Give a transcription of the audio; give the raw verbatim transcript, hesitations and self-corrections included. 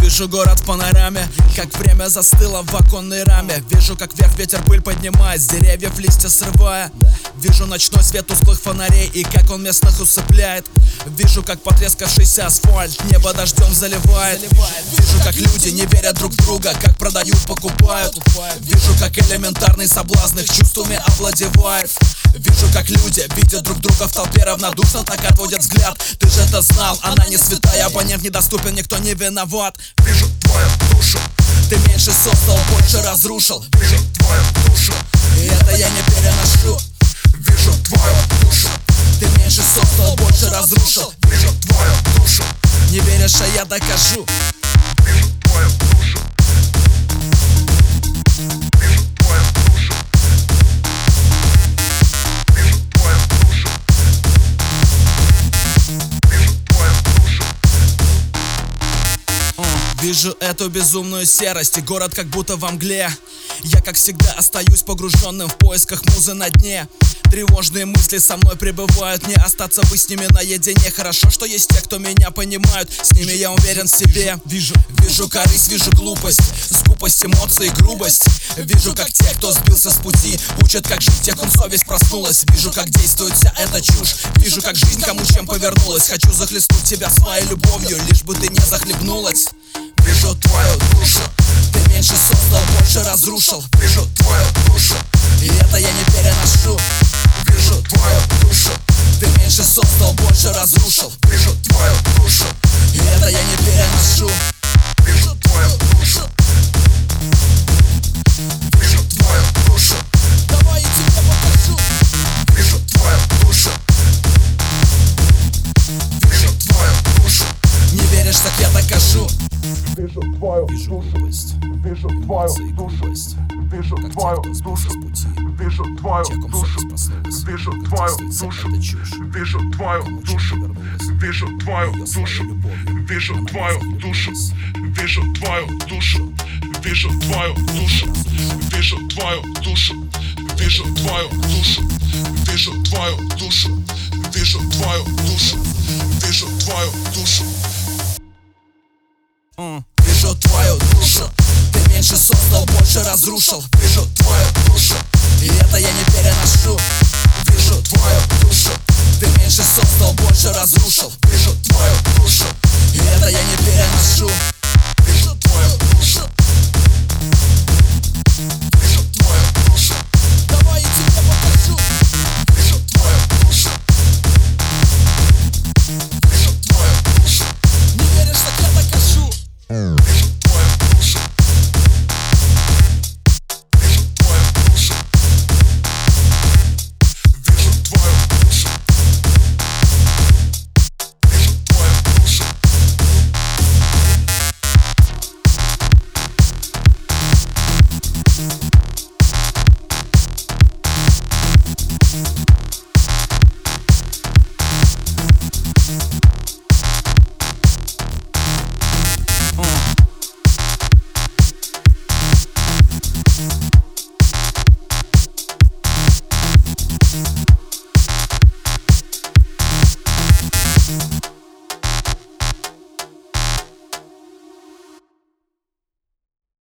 Вижу город в панораме, как время застыло в оконной раме. Вижу, как вверх ветер пыль поднимает, с деревьев листья срывая. Вижу ночной свет тусклых фонарей и как он местных усыпляет. Вижу, как потрескавшийся асфальт небо дождем заливает. Вижу, как люди не верят друг в друга, как продают, покупают. Вижу, как элементарный соблазн их чувствами овладевает. Вижу, как люди видят друг друга в толпе равнодушно, так отводят взгляд. Ты же это знал, она не святая, абонент недоступен, никто не виноват. Вижу твою душу, ты меньше создал, больше разрушил. Вижу твою душу, и это я не переношу. Вижу твою душу, ты меньше создал, больше разрушил. Вижу твою душу, не веришь, а я докажу. Вижу твою душу, вижу твою душу, вижу твою душу, вижу твою душу. Вижу эту безумную серость, и город как будто во мгле. Я, как всегда, остаюсь погруженным в поисках музы на дне. Тревожные мысли со мной пребывают, не остаться бы с ними наедине. Хорошо, что есть те, кто меня понимают, с ними я уверен в себе. Вижу, вижу корысть, вижу глупость, скупость, эмоции, грубость. Вижу, как те, кто сбился с пути, учат, как жить, тех, ком совесть проснулась. Вижу, как действует вся эта чушь. Вижу, как жизнь кому чем повернулась. Хочу захлестнуть тебя своей любовью, лишь бы ты не захлебнулась. Вижу твою душу, ты меньше создал, больше разрушил. Вижу твою душу, и это я не переношу. Вижу твою душу, ты меньше создал, больше разрушил. Вижу твою душу, и это я не переношу. Вижу твою душу, вижу твою душу, давай я тебе покажу. Вижу твою душу, вижу твою душу, не веришь, так я докажу. Вижу твою Вижу душу, глупость, вижу твою эмоции, душу, грубость. вижу Как твою те, кто душу, сбился с пути, вижу твою те, ком душу, совесть проснулась. вижу Как твою действует вся душу, эта чушь. вижу твою Кому чем душу, повернулась. вижу твою Ее своей душу, любовью, вижу она не твою душу, захлебнулась. вижу твою душу, вижу твою душу, вижу твою душу, вижу твою душу, вижу твою душу, вижу твою душу, вижу твою душу. Вижу твою душу, ты меньше создал, больше разрушил. Вижу твою душу, и это я не переношу. вижу твою душу, ты меньше создал, больше разрушил. вижу твою душу, и это я не переношу.